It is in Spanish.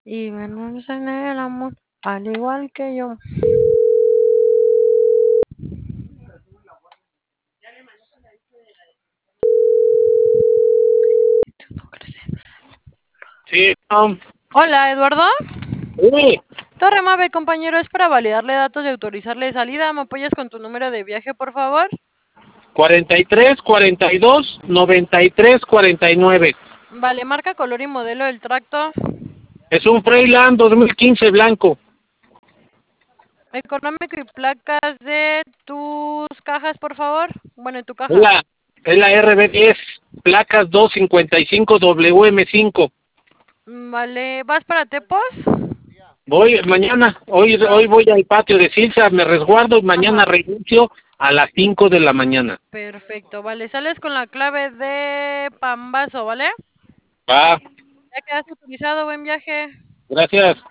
y menos en el amor, al igual que yo. Sí, Hola, Eduardo. sí, Torre Mave, compañero, es para validarle datos y autorizarle salida. ¿Me apoyas con tu número de viaje, por favor? 43, 42, 93, 49. Vale, marca, color y modelo del tracto. Es un Freiland 2015 blanco. Económico y placas de tus cajas, por favor. Bueno, en tu Es caja. la, es la RB10, placas 255 WM5. Vale, ¿vas para Tepos? Voy mañana, hoy voy al patio de Silsa, me resguardo y mañana Ajá, reinicio a las 5 de la mañana. perfecto. Vale, sales con la clave de Pambazo, ¿vale? Va, Ya quedaste autorizado, buen viaje. gracias.